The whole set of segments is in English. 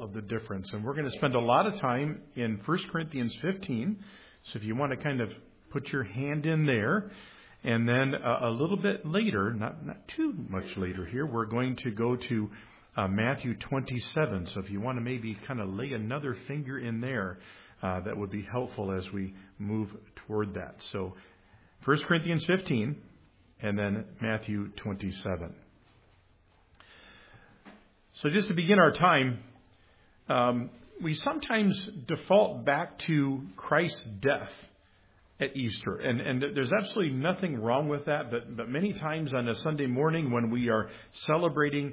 of the difference. And we're going to spend a lot of time in 1 Corinthians 15. So if you want to kind of put your hand in there. And then a little bit later, not too much later here, we're going to go to Matthew 27. So if you want to maybe kind of lay another finger in there, that would be helpful as we move toward that. So 1 Corinthians 15 and then Matthew 27. So just to begin our time, we sometimes default back to Christ's death at Easter. And there's absolutely nothing wrong with that. But many times on a Sunday morning when we are celebrating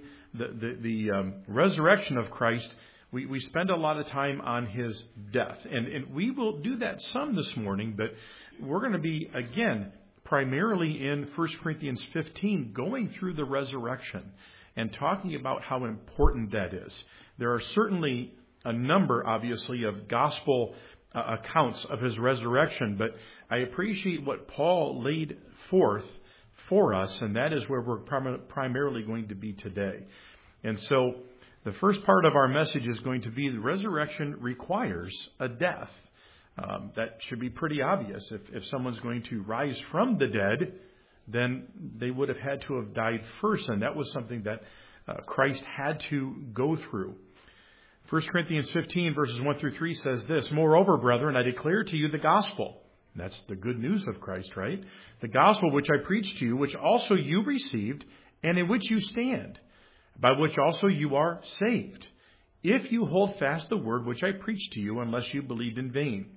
the resurrection of Christ, we spend a lot of time on His death. And we will do that some this morning, but we're going to be, again, primarily in 1 Corinthians 15, going through the resurrection and talking about how important that is. There are certainly a number, obviously, of gospel accounts of His resurrection, but I appreciate what Paul laid forth for us, and that is where we're primarily going to be today. And so the first part of our message is going to be the resurrection requires a death. That should be pretty obvious. If someone's going to rise from the dead, then they would have had to have died first, and that was something that Christ had to go through. 1 Corinthians 15, verses 1 through 3 says this, "Moreover, brethren, I declare to you the gospel." That's the good news of Christ, right? "The gospel which I preached to you, which also you received, and in which you stand, by which also you are saved, if you hold fast the word which I preached to you, unless you believed in vain.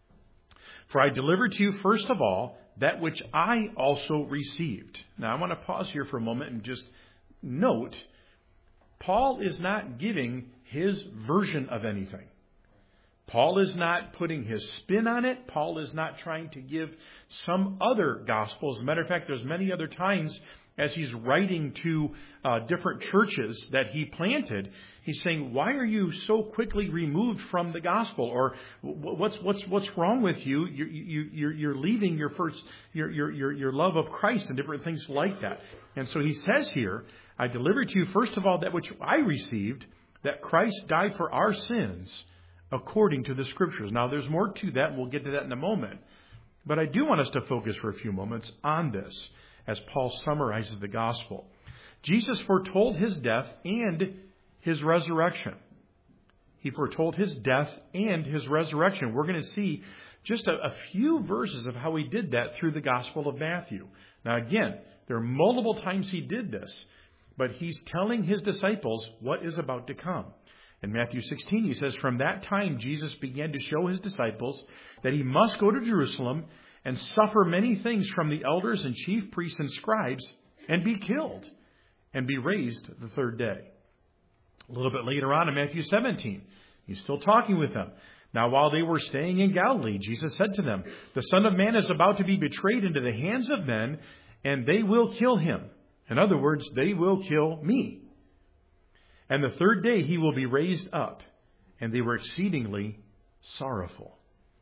For I delivered to you first of all that which I also received." Now, I want to pause here for a moment and just note, Paul is not giving his version of anything. Paul is not putting his spin on it. Paul is not trying to give some other gospel. As a matter of fact, there's many other times as he's writing to different churches that he planted, he's saying, "Why are you so quickly removed from the gospel?" Or what's wrong with you? You're leaving your love of Christ and different things like that. And so he says here, "I delivered to you first of all that which I received, that Christ died for our sins according to the Scriptures." Now, there's more to that, and we'll get to that in a moment. But I do want us to focus for a few moments on this as Paul summarizes the gospel. Jesus foretold His death and His resurrection. He foretold His death and His resurrection. We're going to see just a few verses of how He did that through the Gospel of Matthew. Now, again, there are multiple times He did this, but He's telling His disciples what is about to come. In Matthew 16, He says, "From that time Jesus began to show His disciples that He must go to Jerusalem and suffer many things from the elders and chief priests and scribes and be killed and be raised the third day." A little bit later on in Matthew 17, He's still talking with them. "Now while they were staying in Galilee, Jesus said to them, 'The Son of Man is about to be betrayed into the hands of men, and they will kill Him.'" In other words, they will kill me. "And the third day He will be raised up." And they were exceedingly sorrowful.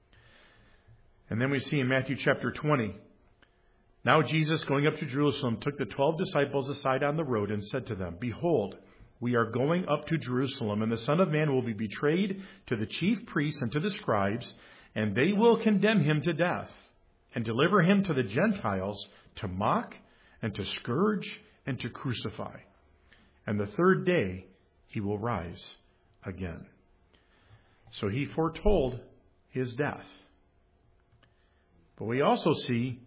And then we see in Matthew chapter 20, "Now Jesus, going up to Jerusalem, took the 12 disciples aside on the road and said to them, 'Behold, we are going up to Jerusalem, and the Son of Man will be betrayed to the chief priests and to the scribes, and they will condemn Him to death and deliver Him to the Gentiles to mock and to scourge and to crucify. And the third day He will rise again.'" So He foretold His death. But we also see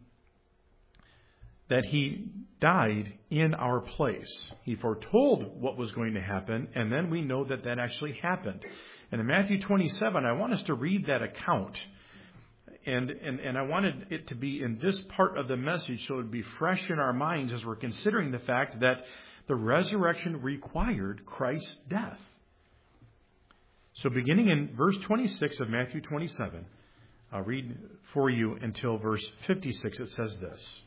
that He died in our place. He foretold what was going to happen, and then we know that that actually happened. And in Matthew 27, I want us to read that account. And I wanted it to be in this part of the message so it would be fresh in our minds as we're considering the fact that the resurrection required Christ's death. So beginning in verse 26 of Matthew 27, I'll read for you until verse 56. It says this.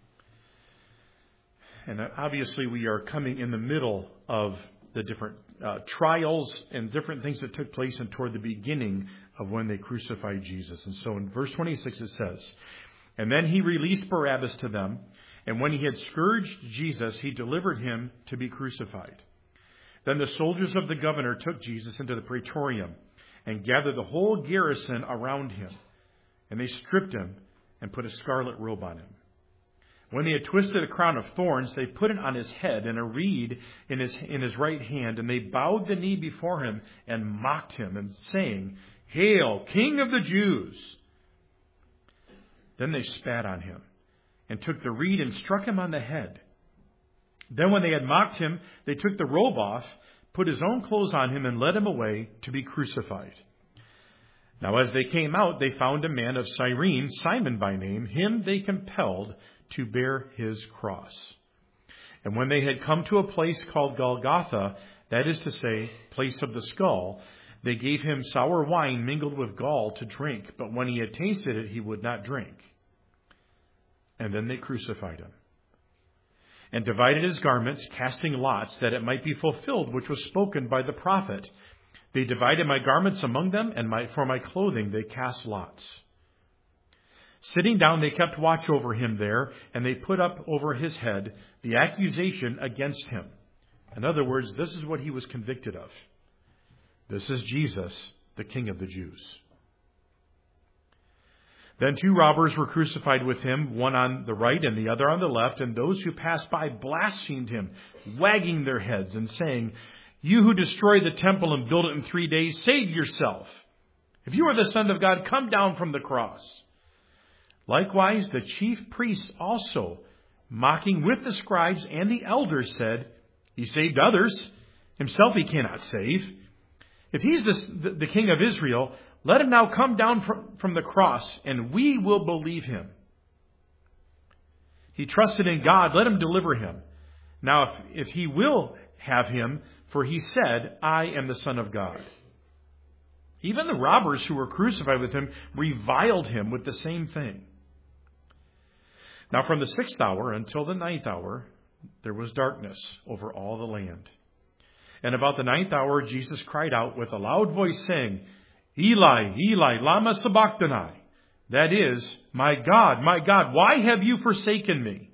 And obviously we are coming in the middle of the different trials and different things that took place and toward the beginning of when they crucified Jesus. And so in verse 26 it says, "And then He released Barabbas to them, and when He had scourged Jesus, He delivered Him to be crucified. Then the soldiers of the governor took Jesus into the praetorium and gathered the whole garrison around him. And they stripped him and put a scarlet robe on him. When they had twisted a crown of thorns, they put it on his head and a reed in his right hand. And they bowed the knee before him and mocked him, and saying, "Hail, King of the Jews!" Then they spat on him and took the reed and struck him on the head. Then when they had mocked him, they took the robe off, put his own clothes on him, and led him away to be crucified. Now as they came out, they found a man of Cyrene, Simon by name. Him they compelled to bear his cross. And when they had come to a place called Golgotha, that is to say, place of the skull, they gave him sour wine mingled with gall to drink. But when he had tasted it, he would not drink. And then they crucified him, and divided his garments, casting lots, that it might be fulfilled which was spoken by the prophet. They divided my garments among them, and for my clothing they cast lots. Sitting down, they kept watch over him there, and they put up over his head the accusation against him. In other words, this is what he was convicted of. This is Jesus, the King of the Jews. Then 2 robbers were crucified with him, one on the right and the other on the left, and those who passed by blasphemed him, wagging their heads and saying, "You who destroy the temple and build it in 3 days, save yourself. If you are the Son of God, come down from the cross." Likewise, the chief priests also, mocking with the scribes and the elders, said, "He saved others. Himself he cannot save. If he's the King of Israel, let him now come down from the cross, and we will believe him. He trusted in God. Let him deliver him. Now, if he will have him, for he said, 'I am the Son of God.'" Even the robbers who were crucified with him reviled him with the same thing. Now from the 6th hour until the 9th hour, there was darkness over all the land. And about the 9th hour, Jesus cried out with a loud voice, saying, "Eli, Eli, lama sabachthani?" That is, my God, why have you forsaken me?"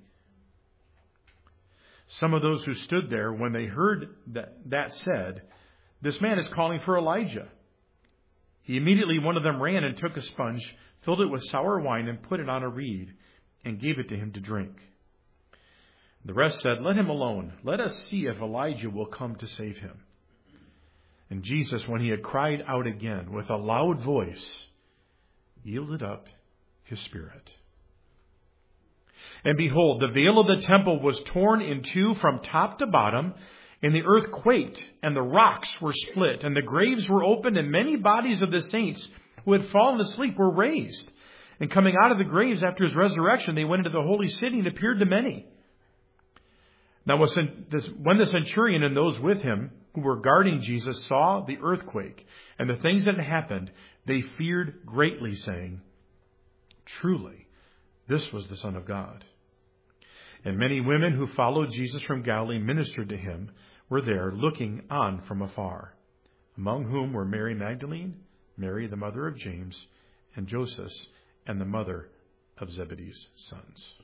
Some of those who stood there, when they heard that said, "This man is calling for Elijah." Immediately one of them ran and took a sponge, filled it with sour wine, and put it on a reed, and gave it to him to drink. The rest said, "Let him alone. Let us see if Elijah will come to save him." And Jesus, when he had cried out again with a loud voice, yielded up his spirit. And behold, the veil of the temple was torn in two from top to bottom, and the earth quaked, and the rocks were split, and the graves were opened, and many bodies of the saints who had fallen asleep were raised. And coming out of the graves after his resurrection, they went into the holy city and appeared to many. Now when the centurion and those with him who were guarding Jesus saw the earthquake and the things that had happened, they feared greatly, saying, "Truly, this was the Son of God." And many women who followed Jesus from Galilee ministered to him, were there looking on from afar, among whom were Mary Magdalene, Mary the mother of James, and Joseph, and the mother of Zebedee's sons.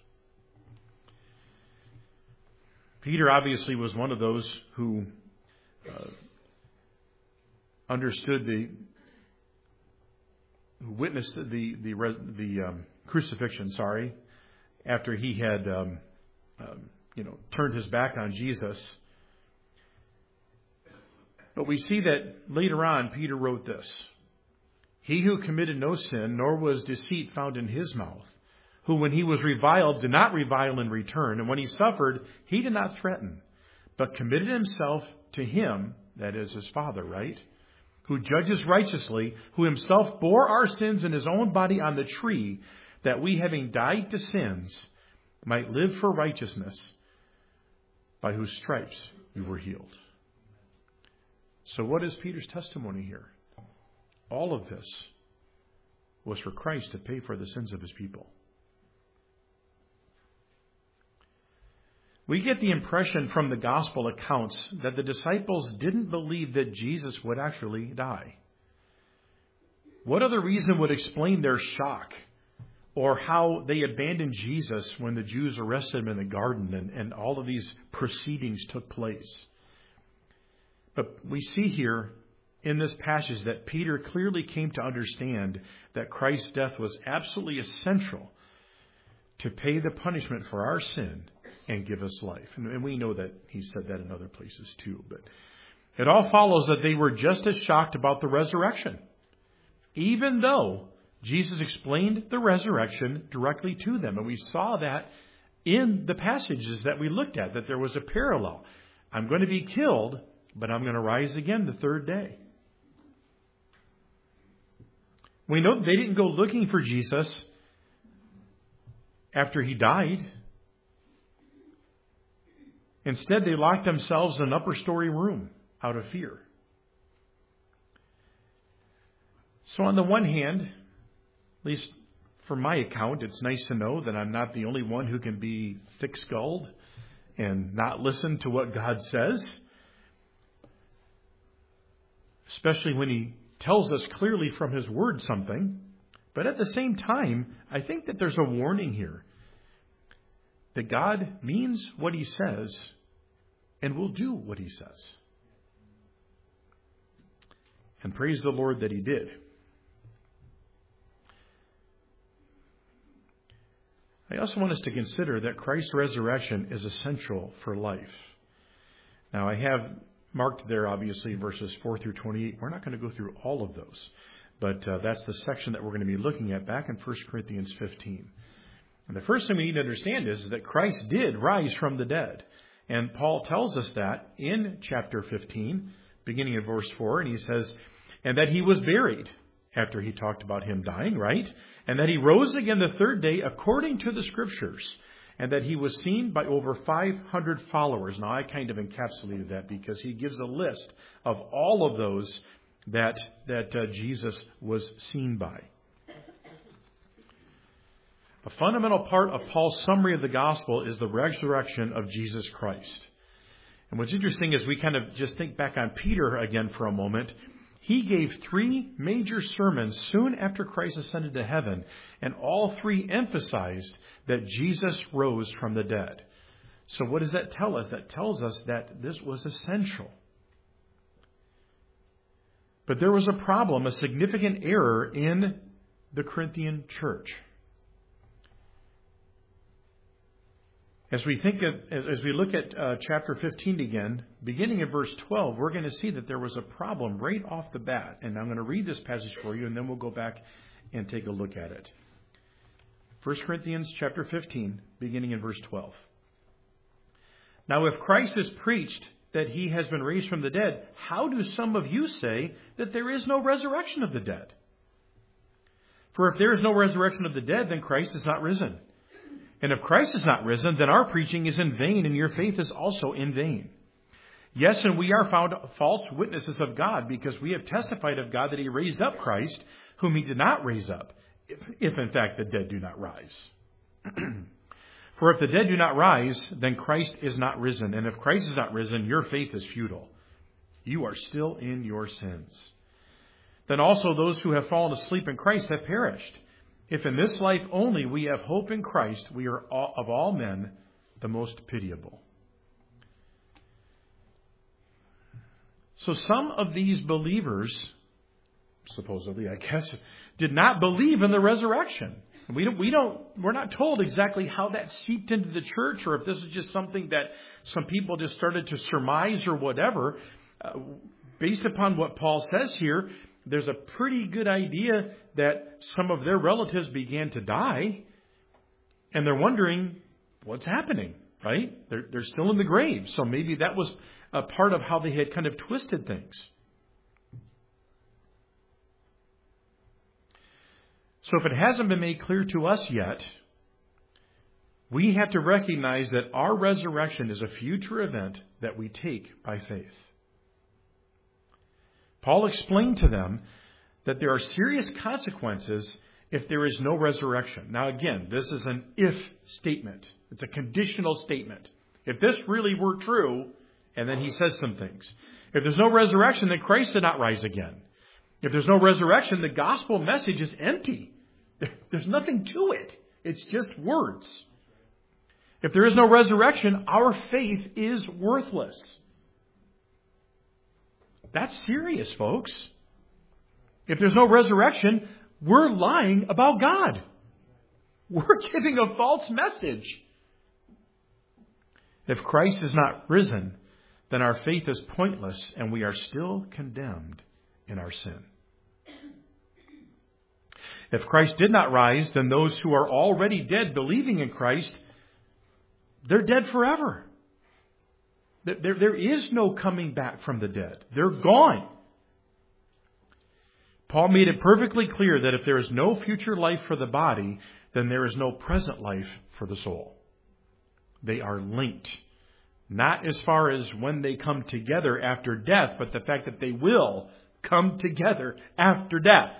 Peter obviously was one of those who who witnessed the crucifixion. After he had turned his back on Jesus. But we see that later on, Peter wrote this: "He who committed no sin, nor was deceit found in his mouth, who when he was reviled did not revile in return, and when he suffered he did not threaten, but committed himself to him," that is his Father, right? "Who judges righteously, who himself bore our sins in his own body on the tree, that we, having died to sins, might live for righteousness, by whose stripes we were healed." So what is Peter's testimony here? All of this was for Christ to pay for the sins of his people. We get the impression from the gospel accounts that the disciples didn't believe that Jesus would actually die. What other reason would explain their shock, or how they abandoned Jesus when the Jews arrested him in the garden and all of these proceedings took place? But we see here in this passage that Peter clearly came to understand that Christ's death was absolutely essential to pay the punishment for our sin and give us life. And we know that he said that in other places too. But it all follows that they were just as shocked about the resurrection, even though Jesus explained the resurrection directly to them. And we saw that in the passages that we looked at, that there was a parallel. I'm going to be killed, but I'm going to rise again the third day. We know they didn't go looking for Jesus after he died. Instead, they locked themselves in an upper story room out of fear. So on the one hand, at least for my account, it's nice to know that I'm not the only one who can be thick-skulled and not listen to what God says, especially when he tells us clearly from his word something. But at the same time, I think that there's a warning here that God means what he says and will do what he says. And praise the Lord that he did. I also want us to consider that Christ's resurrection is essential for life. Now, I have marked there, obviously, verses 4 through 28. We're not going to go through all of those, but that's the section that we're going to be looking at back in 1 Corinthians 15. And the first thing we need to understand is that Christ did rise from the dead. And Paul tells us that in chapter 15, beginning in verse 4, and he says, and that he was buried, after he talked about him dying, right? And that he rose again the third day according to the Scriptures, and that he was seen by over 500 followers. Now, I kind of encapsulated that because he gives a list of all of those that Jesus was seen by. A fundamental part of Paul's summary of the gospel is the resurrection of Jesus Christ. And what's interesting is we kind of just think back on Peter again for a moment. He gave 3 major sermons soon after Christ ascended to heaven, and all 3 emphasized that Jesus rose from the dead. So what does that tell us? That tells us that this was essential. But there was a problem, a significant error in the Corinthian church. As we look at chapter 15 again, beginning in verse 12, we're going to see that there was a problem right off the bat. And I'm going to read this passage for you, and then we'll go back and take a look at it. 1 Corinthians chapter 15, beginning in verse 12. Now, if Christ is preached that he has been raised from the dead, how do some of you say that there is no resurrection of the dead? For if there is no resurrection of the dead, then Christ is not risen. And if Christ is not risen, then our preaching is in vain, and your faith is also in vain. Yes, and we are found false witnesses of God, because we have testified of God that he raised up Christ, whom he did not raise up, if in fact the dead do not rise. For if the dead do not rise, then Christ is not risen. And if Christ is not risen, your faith is futile. You are still in your sins. Then also those who have fallen asleep in Christ have perished. If in this life only we have hope in Christ, we are of all men the most pitiable. So some of these believers, supposedly, I guess, did not believe in the resurrection. We're not told exactly how that seeped into the church, or if this is just something that some people just started to surmise or whatever. Based upon what Paul says here, there's a pretty good idea that some of their relatives began to die, and they're wondering what's happening, right? They're still in the grave. So maybe that was a part of how they had kind of twisted things. So if it hasn't been made clear to us yet, we have to recognize that our resurrection is a future event that we take by faith. Paul explained to them that there are serious consequences if there is no resurrection. Now again, this is an if statement. It's a conditional statement. If this really were true, and then he says some things. If there's no resurrection, then Christ did not rise again. If there's no resurrection, the gospel message is empty. There's nothing to it. It's just words. If there is no resurrection, our faith is worthless. That's serious, folks. If there's no resurrection, we're lying about God. We're giving a false message. If Christ is not risen, then our faith is pointless and we are still condemned in our sin. If Christ did not rise, then those who are already dead believing in Christ, they're dead forever. There is no coming back from the dead. They're gone. Paul made it perfectly clear that if there is no future life for the body, then there is no present life for the soul. They are linked. Not as far as when they come together after death, but the fact that they will come together after death.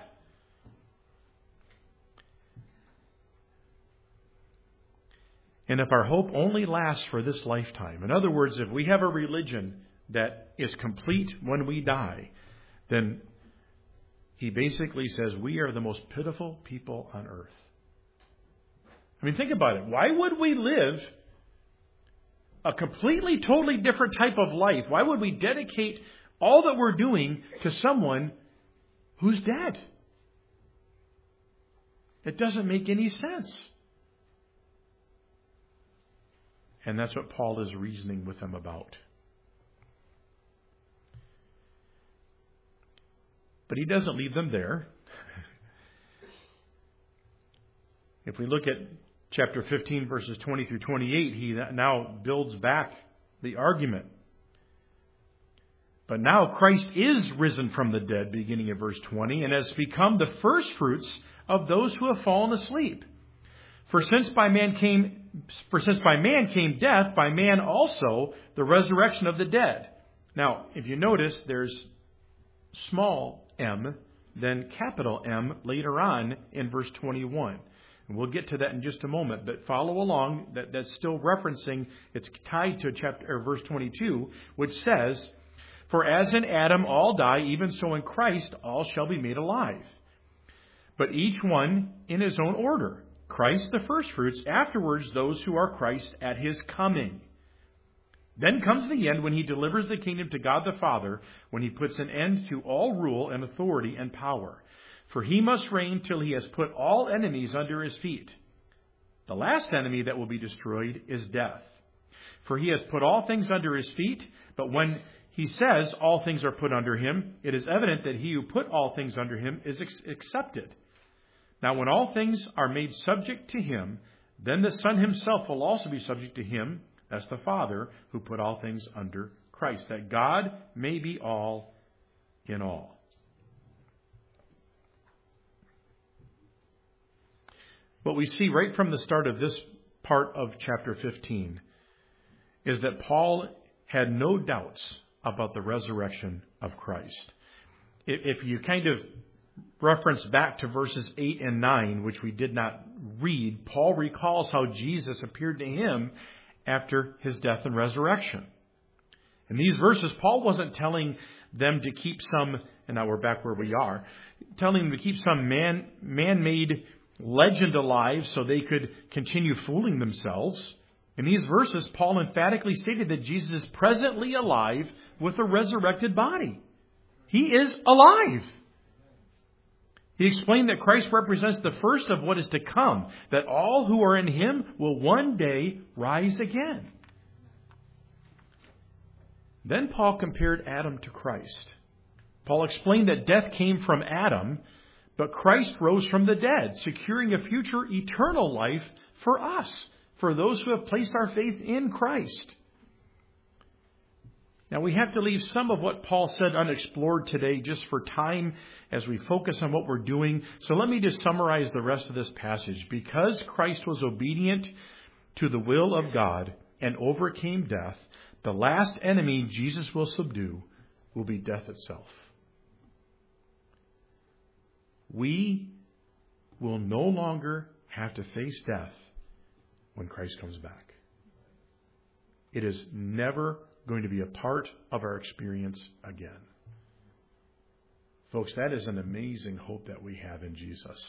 And if our hope only lasts for this lifetime, in other words, if we have a religion that is complete when we die, then he basically says we are the most pitiful people on earth. I mean, think about it. Why would we live a completely, totally different type of life? Why would we dedicate all that we're doing to someone who's dead? It doesn't make any sense. And that's what Paul is reasoning with them about. But he doesn't leave them there. If we look at chapter 15, verses 20 through 28, he now builds back the argument. But now Christ is risen from the dead, beginning at verse 20, and has become the first fruits of those who have fallen asleep. For since by man came death, by man also the resurrection of the dead. Now, if you notice, there's small m, then capital M later on in verse 21. And we'll get to that in just a moment, but follow along. That's still referencing, it's tied to verse 22, which says, For as in Adam all die, even so in Christ all shall be made alive. But each one in his own order. Christ the firstfruits, afterwards those who are Christ at his coming. Then comes the end when he delivers the kingdom to God the Father, when he puts an end to all rule and authority and power. For he must reign till he has put all enemies under his feet. The last enemy that will be destroyed is death. For he has put all things under his feet, but when he says all things are put under him, it is evident that he who put all things under him is accepted. Now when all things are made subject to him, then the Son himself will also be subject to him, that's the Father, who put all things under Christ, that God may be all in all. What we see right from the start of this part of chapter 15 is that Paul had no doubts about the resurrection of Christ. If you kind of reference back to verses 8 and 9, which we did not read, Paul recalls how Jesus appeared to him after his death and resurrection. In these verses, Paul wasn't telling them to keep some, and now we're back where we are, telling them to keep some man-made legend alive so they could continue fooling themselves. In these verses, Paul emphatically stated that Jesus is presently alive with a resurrected body. He is alive. He explained that Christ represents the first of what is to come, that all who are in him will one day rise again. Then Paul compared Adam to Christ. Paul explained that death came from Adam, but Christ rose from the dead, securing a future eternal life for us, for those who have placed our faith in Christ. Now, we have to leave some of what Paul said unexplored today just for time as we focus on what we're doing. So let me just summarize the rest of this passage. Because Christ was obedient to the will of God and overcame death, the last enemy Jesus will subdue will be death itself. We will no longer have to face death when Christ comes back. It is never going to be a part of our experience again. Folks, that is an amazing hope that we have in Jesus.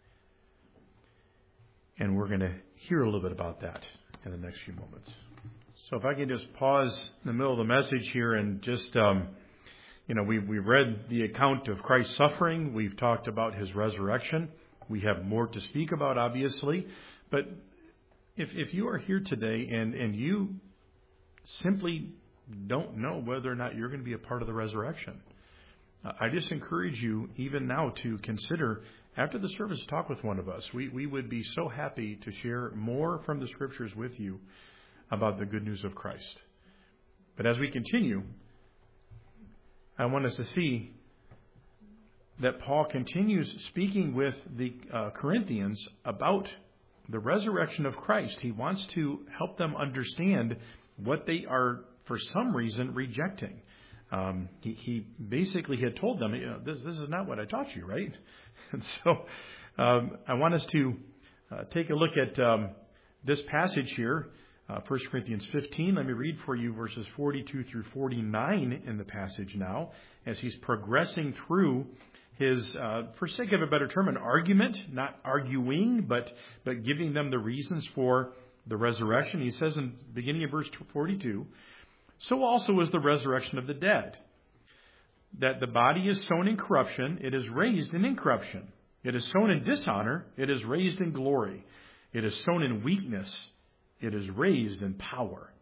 And we're going to hear a little bit about that in the next few moments. So if I can just pause in the middle of the message here and just, we've read the account of Christ's suffering. We've talked about his resurrection. We have more to speak about, obviously. But if you are here today and you simply don't know whether or not you're going to be a part of the resurrection, I just encourage you even now to consider, after the service, talk with one of us. We would be so happy to share more from the Scriptures with you about the good news of Christ. But as we continue, I want us to see that Paul continues speaking with the Corinthians about the resurrection of Christ. He wants to help them understand what they are, for some reason, rejecting. He basically had told them, this is not what I taught you, right? And so I want us to take a look at this passage here, 1 Corinthians 15. Let me read for you verses 42 through 49 in the passage now, as he's progressing through his, for sake of a better term, an argument, not arguing, but giving them the reasons for the resurrection. He says in the beginning of verse 42, "So also is the resurrection of the dead, that the body is sown in corruption, it is raised in incorruption. It is sown in dishonor, it is raised in glory. It is sown in weakness, it is raised in power.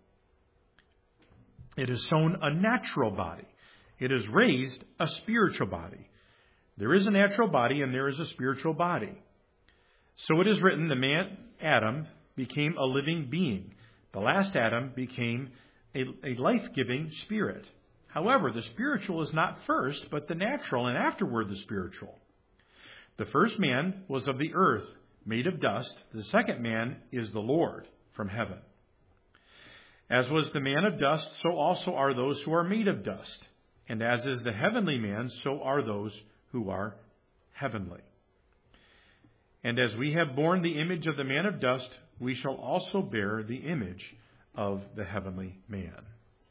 It is sown a natural body, it is raised a spiritual body. There is a natural body and there is a spiritual body. So it is written, the man Adam became a living being. The last Adam became a life-giving spirit. However, the spiritual is not first, but the natural, and afterward the spiritual. The first man was of the earth, made of dust. The second man is the Lord from heaven. As was the man of dust, so also are those who are made of dust. And as is the heavenly man, so are those who are heavenly. And as we have borne the image of the man of dust, we shall also bear the image of the heavenly man."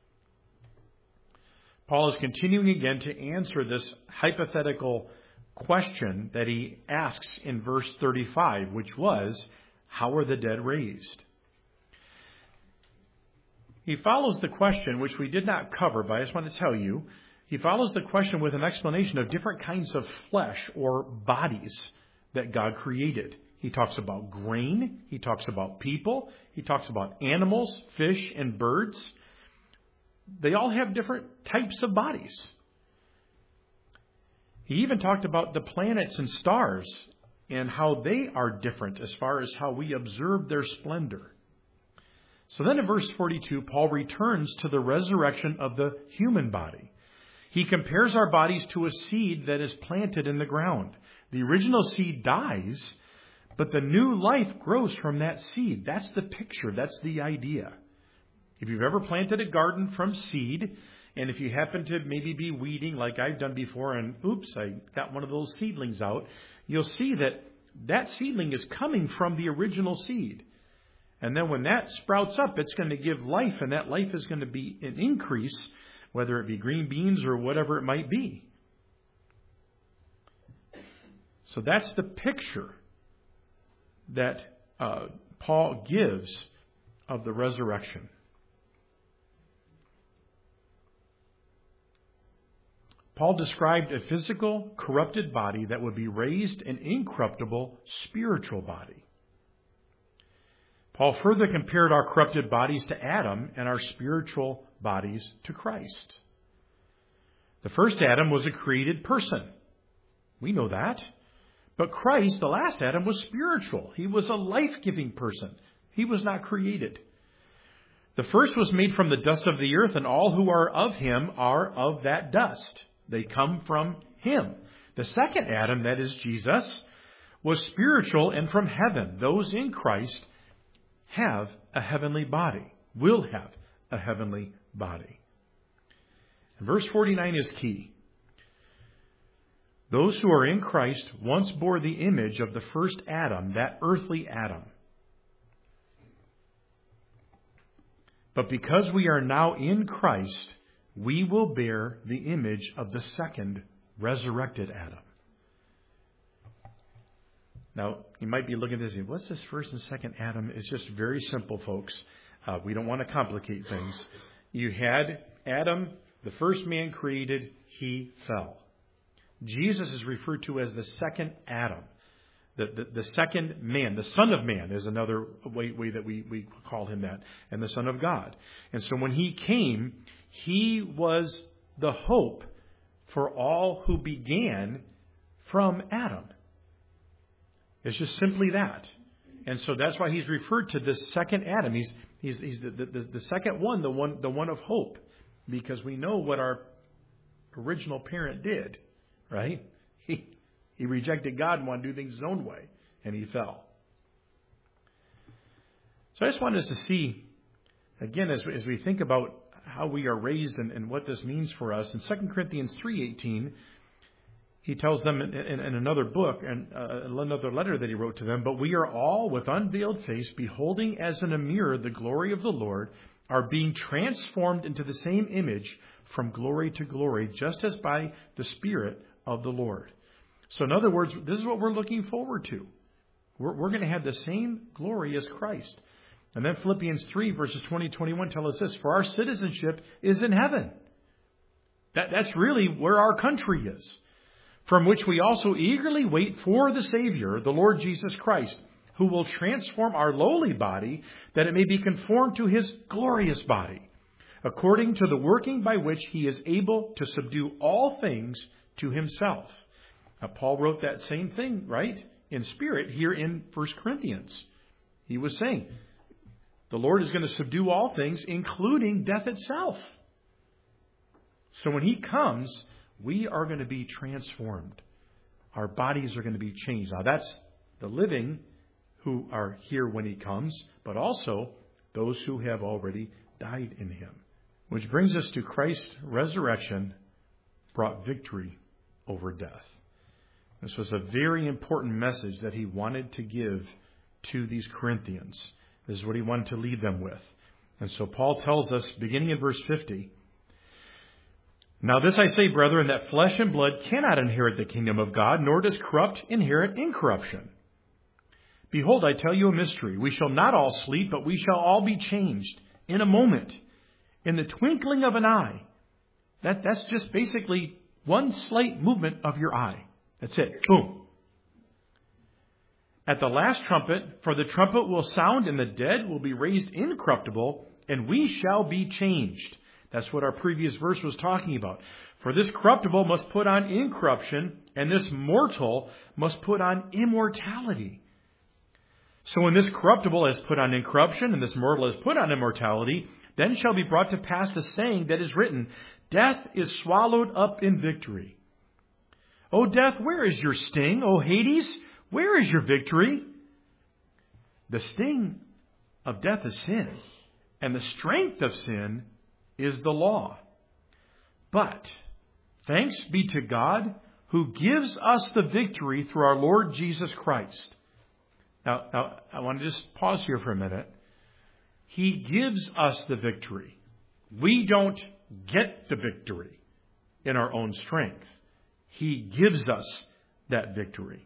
Paul is continuing again to answer this hypothetical question that he asks in verse 35, which was, how are the dead raised? He follows the question, which we did not cover, but I just want to tell you, he follows the question with an explanation of different kinds of flesh or bodies that God created. He talks about grain. He talks about people. He talks about animals, fish, and birds. They all have different types of bodies. He even talked about the planets and stars and how they are different as far as how we observe their splendor. So then in verse 42, Paul returns to the resurrection of the human body. He compares our bodies to a seed that is planted in the ground. The original seed dies, but the new life grows from that seed. That's the picture. That's the idea. If you've ever planted a garden from seed, and if you happen to maybe be weeding like I've done before, and oops, I got one of those seedlings out, you'll see that that seedling is coming from the original seed. And then when that sprouts up, it's going to give life, and that life is going to be an increase, whether it be green beans or whatever it might be. So that's the picture that Paul gives of the resurrection. Paul described a physical, corrupted body that would be raised an incorruptible spiritual body. Paul further compared our corrupted bodies to Adam and our spiritual bodies to Christ. The first Adam was a created person. We know that. But Christ, the last Adam, was spiritual. He was a life-giving person. He was not created. The first was made from the dust of the earth, and all who are of him are of that dust. They come from him. The second Adam, that is Jesus, was spiritual and from heaven. Those in Christ have a heavenly body, will have a heavenly body. And verse 49 is key. Those who are in Christ once bore the image of the first Adam, that earthly Adam. But because we are now in Christ, we will bear the image of the second resurrected Adam. Now, you might be looking at this and what's this first and second Adam? It's just very simple, folks. We don't want to complicate things. You had Adam, the first man created, he fell. Jesus is referred to as the second Adam. The second man, the Son of Man is another way that we call him that, and the Son of God. And so when he came, he was the hope for all who began from Adam. It's just simply that. And so that's why he's referred to this second Adam. He's the second one, the one of hope, because we know what our original parent did, right? He rejected God and wanted to do things his own way, and he fell. So I just wanted us to see, again, as we think about how we are raised and what this means for us, in 2 Corinthians 3:18, he tells them in another book, and another letter that he wrote to them, but we are all with unveiled face, beholding as in a mirror the glory of the Lord, are being transformed into the same image from glory to glory, just as by the Spirit of the Lord. So in other words, this is what we're looking forward to. We're going to have the same glory as Christ. And then Philippians 3 verses 20-21 tell us this, for our citizenship is in heaven. That's really where our country is, from which we also eagerly wait for the Savior, the Lord Jesus Christ, who will transform our lowly body that it may be conformed to his glorious body, according to the working by which he is able to subdue all things to himself. Now, Paul wrote that same thing, right, in spirit here in 1 Corinthians. He was saying, the Lord is going to subdue all things, including death itself. So when he comes, we are going to be transformed. Our bodies are going to be changed. Now, that's the living who are here when he comes, but also those who have already died in him. Which brings us to Christ's resurrection brought victory over death. This was a very important message that he wanted to give to these Corinthians. This is what he wanted to lead them with. And so Paul tells us, beginning in verse 50, now this I say, brethren, that flesh and blood cannot inherit the kingdom of God, nor does corrupt inherit incorruption. Behold, I tell you a mystery. We shall not all sleep, but we shall all be changed in a moment, in the twinkling of an eye. That's just basically one slight movement of your eye. That's it. Boom. At the last trumpet, for the trumpet will sound, and the dead will be raised incorruptible, and we shall be changed. That's what our previous verse was talking about. For this corruptible must put on incorruption, and this mortal must put on immortality. So when this corruptible has put on incorruption, and this mortal has put on immortality, then shall be brought to pass the saying that is written, death is swallowed up in victory. O death, where is your sting? O Hades, where is your victory? The sting of death is sin, and the strength of sin is the law. But thanks be to God who gives us the victory through our Lord Jesus Christ. Now I want to just pause here for a minute. He gives us the victory. We don't get the victory in our own strength. He gives us that victory.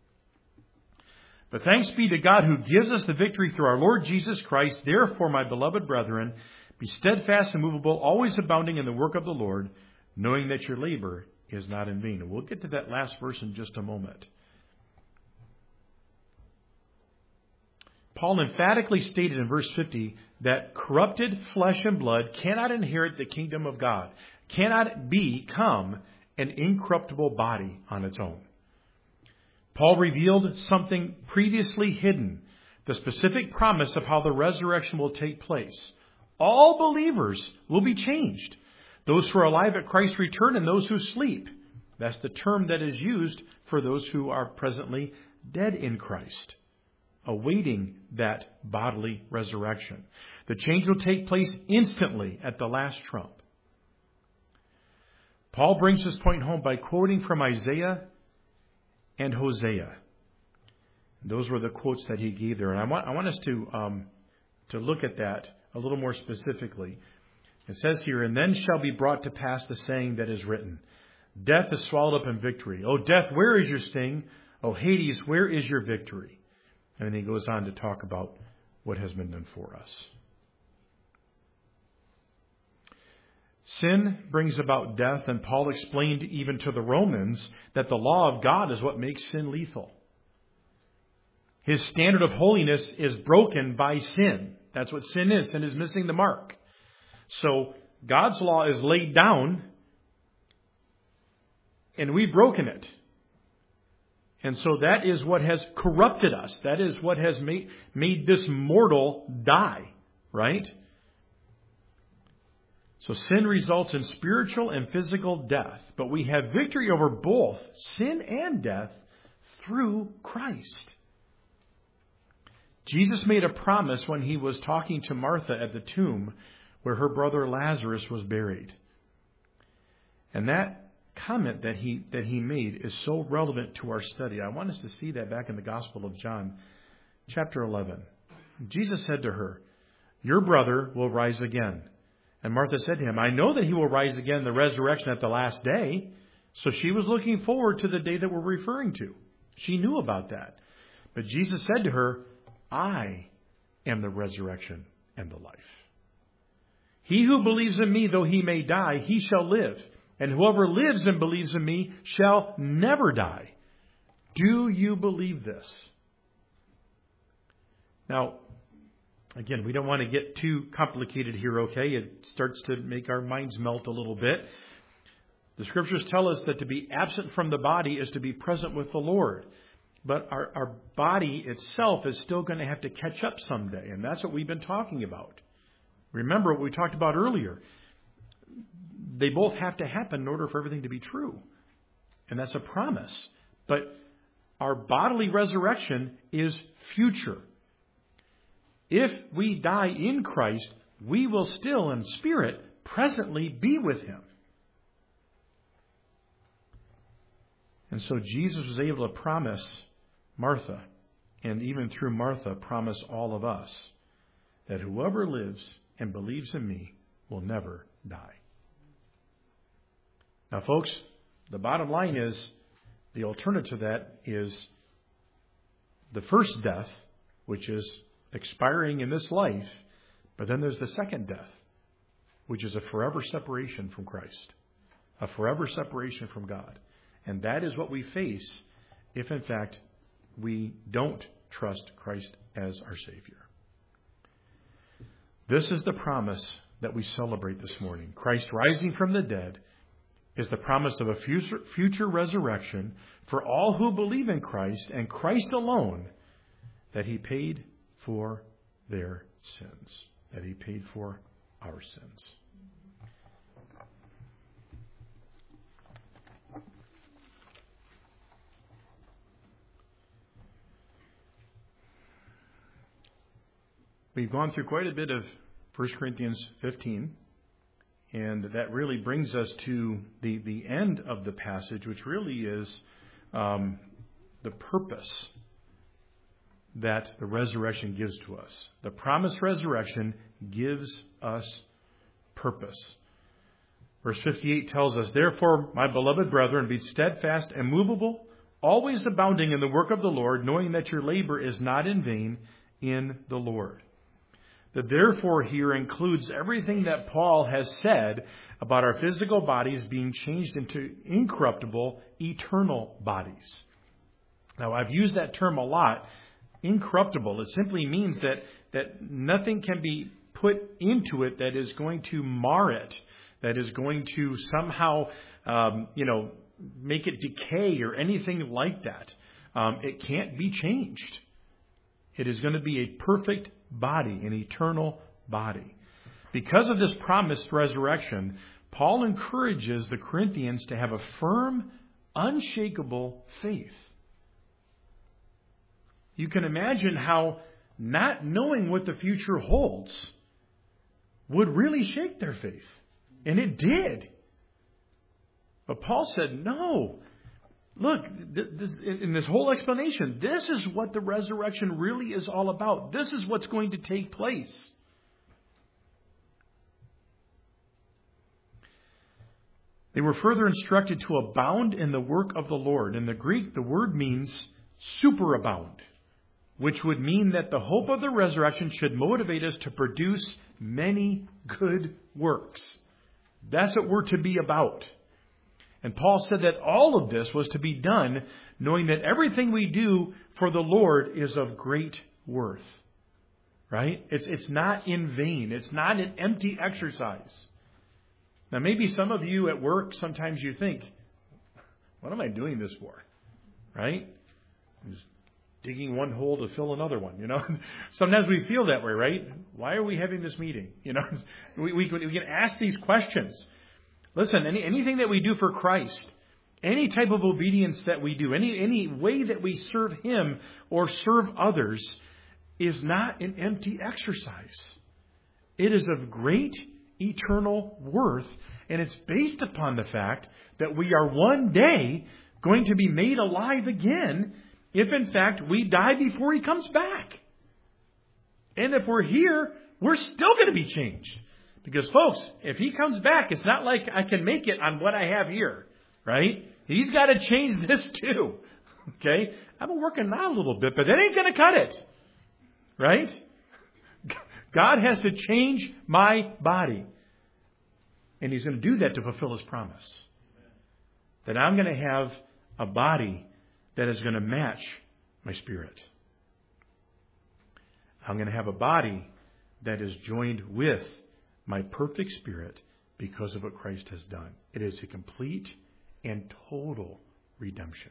But thanks be to God who gives us the victory through our Lord Jesus Christ. Therefore, my beloved brethren, be steadfast and immovable, always abounding in the work of the Lord, knowing that your labor is not in vain. And we'll get to that last verse in just a moment. Paul emphatically stated in verse 50 that corrupted flesh and blood cannot inherit the kingdom of God, cannot become an incorruptible body on its own. Paul revealed something previously hidden, the specific promise of how the resurrection will take place. All believers will be changed. Those who are alive at Christ's return and those who sleep. That's the term that is used for those who are presently dead in Christ, awaiting that bodily resurrection. The change will take place instantly at the last trump. Paul brings this point home by quoting from Isaiah and Hosea. Those were the quotes that he gave there. And I want us to look at that a little more specifically. It says here, and then shall be brought to pass the saying that is written, death is swallowed up in victory. O death, where is your sting? O Hades, where is your victory? And then he goes on to talk about what has been done for us. Sin brings about death, and Paul explained even to the Romans that the law of God is what makes sin lethal. His standard of holiness is broken by sin. That's what sin is. Sin is missing the mark. So God's law is laid down, and we've broken it. And so that is what has corrupted us. That is what has made this mortal die, right? So sin results in spiritual and physical death. But we have victory over both sin and death through Christ. Jesus made a promise when he was talking to Martha at the tomb where her brother Lazarus was buried. And that comment that he made is so relevant to our study. I want us to see that back in the Gospel of John, chapter 11. Jesus said to her, "Your brother will rise again." And Martha said to him, "I know that he will rise again in the resurrection at the last day." So she was looking forward to the day that we're referring to. She knew about that. But Jesus said to her, "I am the resurrection and the life. He who believes in me, though he may die, he shall live. And whoever lives and believes in me shall never die." Do you believe this? Now, again, we don't want to get too complicated here, okay? It starts to make our minds melt a little bit. The Scriptures tell us that to be absent from the body is to be present with the Lord. But our body itself is still going to have to catch up someday. And that's what we've been talking about. Remember what we talked about earlier. They both have to happen in order for everything to be true. And that's a promise. But our bodily resurrection is future. If we die in Christ, we will still in spirit presently be with Him. And so Jesus was able to promise Martha, and even through Martha, promise all of us, that whoever lives and believes in me will never die. Now, folks, the bottom line is the alternative to that is the first death, which is expiring in this life. But then there's the second death, which is a forever separation from Christ, a forever separation from God. And that is what we face if, in fact, we don't trust Christ as our Savior. This is the promise that we celebrate this morning. Christ rising from the dead is the promise of a future resurrection for all who believe in Christ and Christ alone, that He paid for their sins, that He paid for our sins. We've gone through quite a bit of 1 Corinthians 15. And that really brings us to the end of the passage, which really is the purpose that the resurrection gives to us. The promised resurrection gives us purpose. Verse 58 tells us, "Therefore, my beloved brethren, be steadfast and immovable, always abounding in the work of the Lord, knowing that your labor is not in vain in the Lord." The therefore here includes everything that Paul has said about our physical bodies being changed into incorruptible, eternal bodies. Now, I've used that term a lot, incorruptible. It simply means that nothing can be put into it that is going to mar it, that is going to somehow, make it decay or anything like that. It can't be changed. It is going to be a perfect body, an eternal body. Because of this promised resurrection, Paul encourages the Corinthians to have a firm, unshakable faith. You can imagine how not knowing what the future holds would really shake their faith. And it did. But Paul said, no. Look, in this whole explanation, this is what the resurrection really is all about. This is what's going to take place. They were further instructed to abound in the work of the Lord. In the Greek, the word means superabound, which would mean that the hope of the resurrection should motivate us to produce many good works. That's what we're to be about. And Paul said that all of this was to be done knowing that everything we do for the Lord is of great worth. Right? It's not in vain. It's not an empty exercise. Now, maybe some of you at work, sometimes you think, what am I doing this for? Right? Just digging one hole to fill another one, Sometimes we feel that way, right? Why are we having this meeting? We can ask these questions. Listen, anything that we do for Christ, any type of obedience that we do, any way that we serve Him or serve others is not an empty exercise. It is of great eternal worth, and it's based upon the fact that we are one day going to be made alive again if, in fact, we die before He comes back. And if we're here, we're still going to be changed. Because, folks, if He comes back, it's not like I can make it on what I have here, right? He's got to change this too, okay? I've been working out a little bit, but that ain't going to cut it, right? God has to change my body. And He's going to do that to fulfill His promise. That I'm going to have a body that is going to match my spirit. I'm going to have a body that is joined with my perfect spirit because of what Christ has done. It is a complete and total redemption.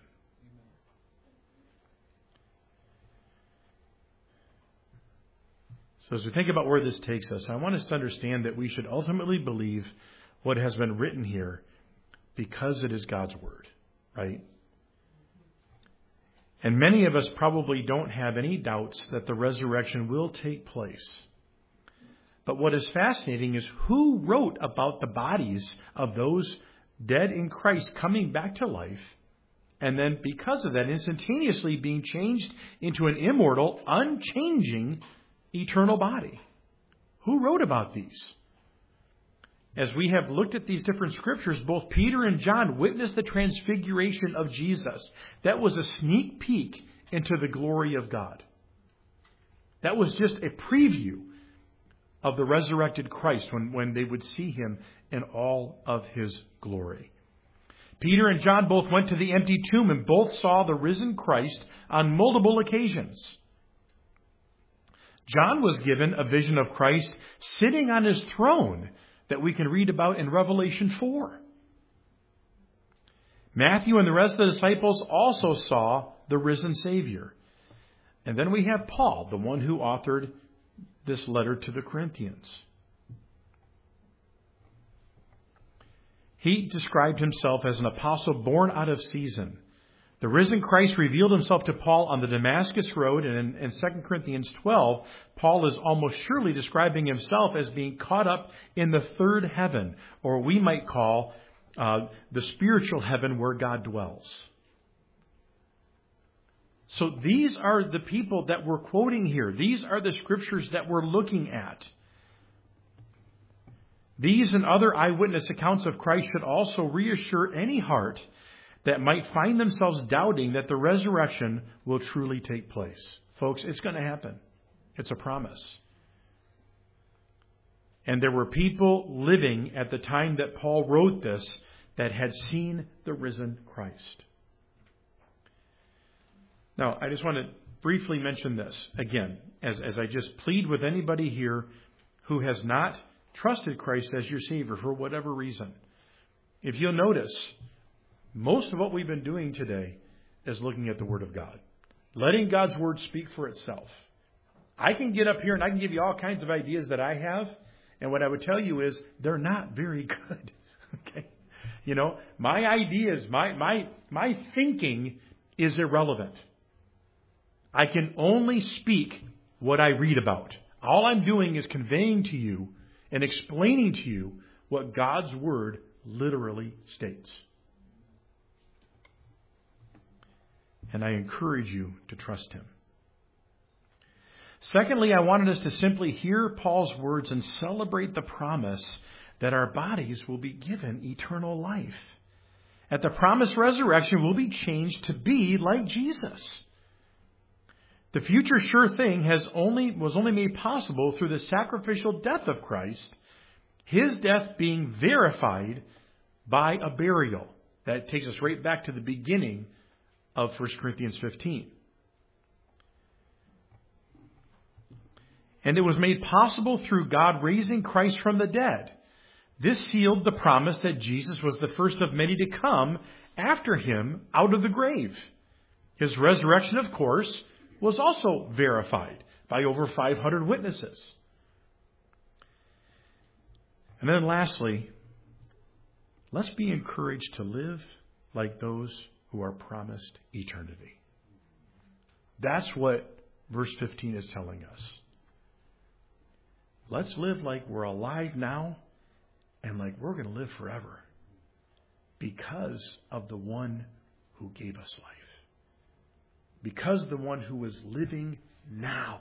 So as we think about where this takes us, I want us to understand that we should ultimately believe what has been written here because it is God's Word, right? And many of us probably don't have any doubts that the resurrection will take place. But what is fascinating is who wrote about the bodies of those dead in Christ coming back to life, and then because of that, instantaneously being changed into an immortal, unchanging, eternal body. Who wrote about these? As we have looked at these different scriptures, both Peter and John witnessed the transfiguration of Jesus. That was a sneak peek into the glory of God. That was just a preview of the resurrected Christ when they would see Him in all of His glory. Peter and John both went to the empty tomb and both saw the risen Christ on multiple occasions. John was given a vision of Christ sitting on His throne that we can read about in Revelation 4. Matthew and the rest of the disciples also saw the risen Savior. And then we have Paul, the one who authored this letter to the Corinthians. He described himself as an apostle born out of season. The risen Christ revealed Himself to Paul on the Damascus Road, and in 2 Corinthians 12, Paul is almost surely describing himself as being caught up in the third heaven, or we might call the spiritual heaven where God dwells. So these are the people that we're quoting here. These are the scriptures that we're looking at. These and other eyewitness accounts of Christ should also reassure any heart that might find themselves doubting that the resurrection will truly take place. Folks, it's going to happen. It's a promise. And there were people living at the time that Paul wrote this that had seen the risen Christ. Now, I just want to briefly mention this again, as I just plead with anybody here who has not trusted Christ as your Savior for whatever reason. If you'll notice, most of what we've been doing today is looking at the Word of God. Letting God's Word speak for itself. I can get up here and I can give you all kinds of ideas that I have. And what I would tell you is they're not very good. Okay? My ideas, my thinking is irrelevant. I can only speak what I read about. All I'm doing is conveying to you and explaining to you what God's Word literally states. And I encourage you to trust Him. Secondly, I wanted us to simply hear Paul's words and celebrate the promise that our bodies will be given eternal life. At the promised resurrection, we'll be changed to be like Jesus. The future sure thing was only made possible through the sacrificial death of Christ His death being verified by a burial. That takes us right back to the beginning of 1 Corinthians 15. And it was made possible through God raising Christ from the dead. This sealed the promise that Jesus was the first of many to come after him out of the grave. His resurrection, of course, was also verified by over 500 witnesses. And then lastly, let's be encouraged to live like those who are promised eternity. That's what verse 15 is telling us. Let's live like we're alive now and like we're going to live forever because of the one who gave us life. Because of the one who is living now.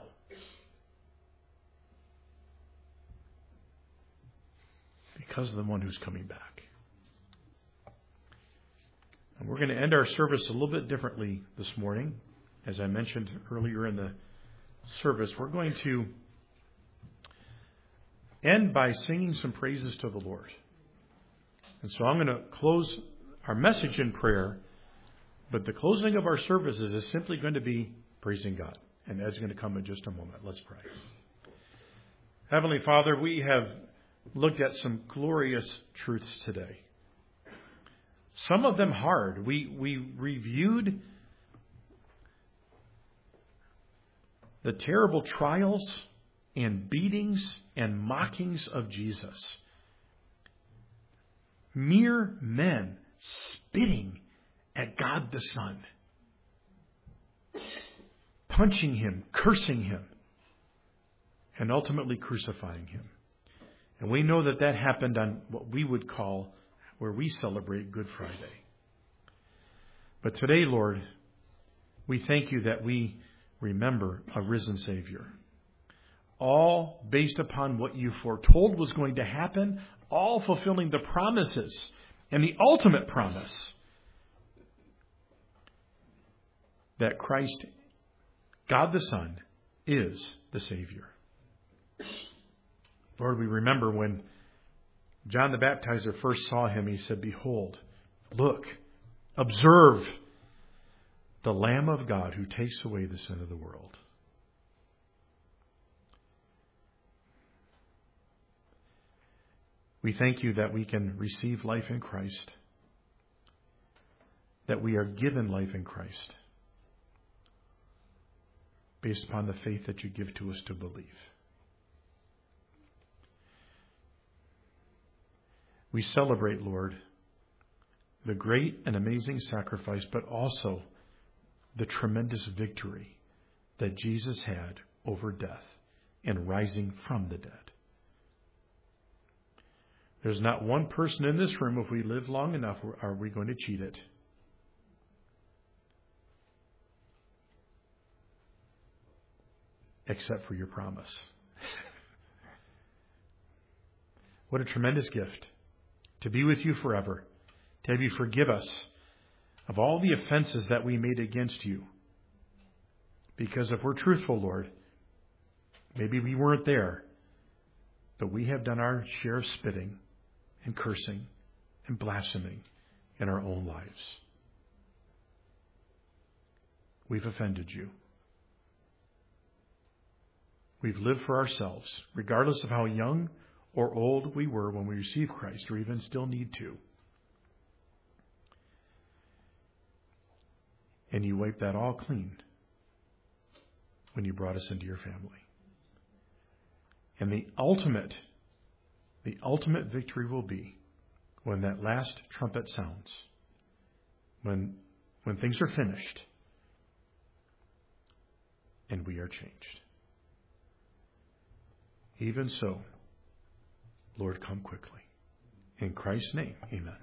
Because of the one who's coming back. And we're going to end our service a little bit differently this morning. As I mentioned earlier in the service, we're going to end by singing some praises to the Lord. And so I'm going to close our message in prayer, but the closing of our services is simply going to be praising God. And Ed's going to come in just a moment. Let's pray. Heavenly Father, we have looked at some glorious truths today. Some of them hard. We reviewed the terrible trials and beatings and mockings of Jesus. Mere men spitting at God the Son. Punching him, cursing him, and ultimately crucifying him. And we know that happened on what we would call, where we celebrate Good Friday. But today, Lord, we thank you that we remember a risen Savior. All based upon what you foretold was going to happen, all fulfilling the promises and the ultimate promise that Christ, God the Son, is the Savior. Lord, we remember when John the Baptizer first saw him, he said, "Behold, look, observe the Lamb of God who takes away the sin of the world." We thank you that we can receive life in Christ, that we are given life in Christ, based upon the faith that you give to us to believe. We celebrate, Lord, the great and amazing sacrifice, but also the tremendous victory that Jesus had over death and rising from the dead. There's not one person in this room, if we live long enough, are we going to cheat it. Except for your promise. What a tremendous gift. To be with you forever. To have you forgive us of all the offenses that we made against you. Because if we're truthful, Lord, maybe we weren't there, but we have done our share of spitting and cursing and blaspheming in our own lives. We've offended you. We've lived for ourselves, regardless of how young or old we were when we received Christ, or even still need to. And you wiped that all clean when you brought us into your family. And the ultimate victory will be when that last trumpet sounds, when things are finished and we are changed. Even so, Lord, come quickly. In Christ's name, amen.